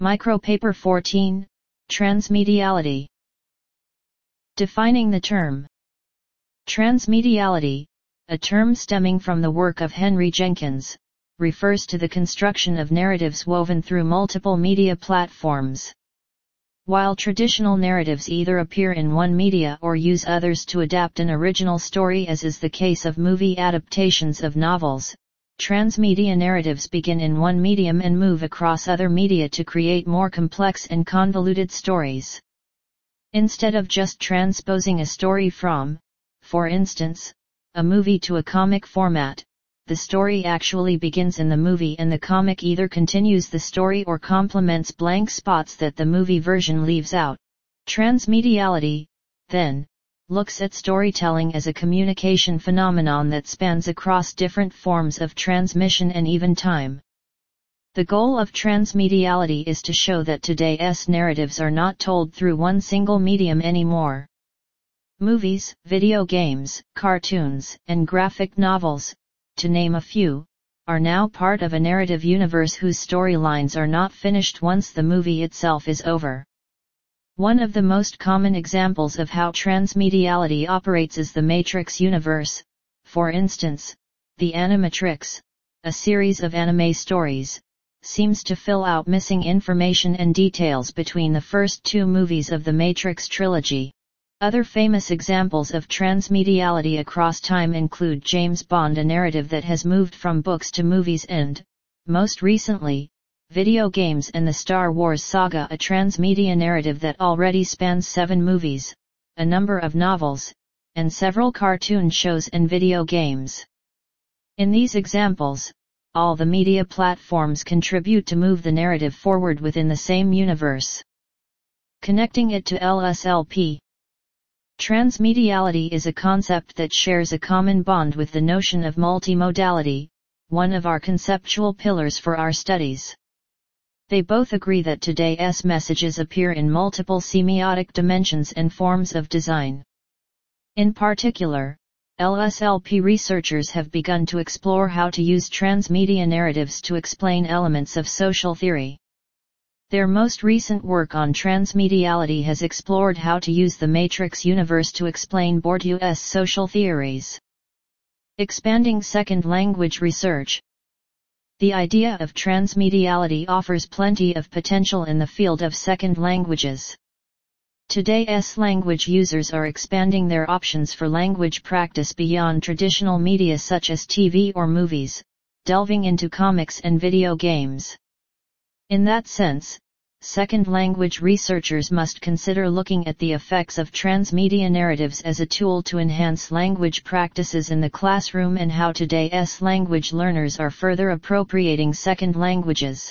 Micropaper 14, Transmediality. Defining the term. Transmediality, a term stemming from the work of Henry Jenkins, refers to the construction of narratives woven through multiple media platforms. While traditional narratives either appear in one media or use others to adapt an original story, as is the case of movie adaptations of novels, transmedia narratives begin in one medium and move across other media to create more complex and convoluted stories. Instead of just transposing a story from, for instance, a movie to a comic format, the story actually begins in the movie and the comic either continues the story or complements blank spots that the movie version leaves out. Transmediality, then, looks at storytelling as a communication phenomenon that spans across different forms of transmission and even time. The goal of transmediality is to show that today's narratives are not told through one single medium anymore. Movies, video games, cartoons, and graphic novels, to name a few, are now part of a narrative universe whose storylines are not finished once the movie itself is over. One of the most common examples of how transmediality operates is the Matrix universe. For instance, The Animatrix, a series of anime stories, seems to fill out missing information and details between the first two movies of the Matrix trilogy. Other famous examples of transmediality across time include James Bond, a narrative that has moved from books to movies, and, most recently, video games and the Star Wars saga, a transmedia narrative that already spans 7 movies, a number of novels, and several cartoon shows and video games. In these examples, all the media platforms contribute to move the narrative forward within the same universe. Connecting it to LSLP. Transmediality is a concept that shares a common bond with the notion of multimodality, one of our conceptual pillars for our studies. They both agree that today's messages appear in multiple semiotic dimensions and forms of design. In particular, LSLP researchers have begun to explore how to use transmedia narratives to explain elements of social theory. Their most recent work on transmediality has explored how to use the Matrix universe to explain Bourdieu's social theories. Expanding second language research. The idea of transmediality offers plenty of potential in the field of second languages. Today's language users are expanding their options for language practice beyond traditional media such as TV or movies, delving into comics and video games. In that sense, second language researchers must consider looking at the effects of transmedia narratives as a tool to enhance language practices in the classroom and how today's language learners are further appropriating second languages.